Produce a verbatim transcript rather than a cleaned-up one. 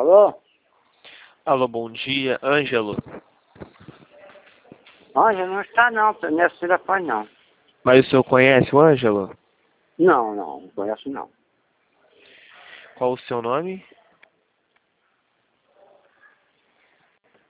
Alô? Alô, bom dia, Ângelo. Ângelo não está não, nesse telefone não. Mas o senhor conhece o Ângelo? Não, não, não conheço não. Qual o seu nome?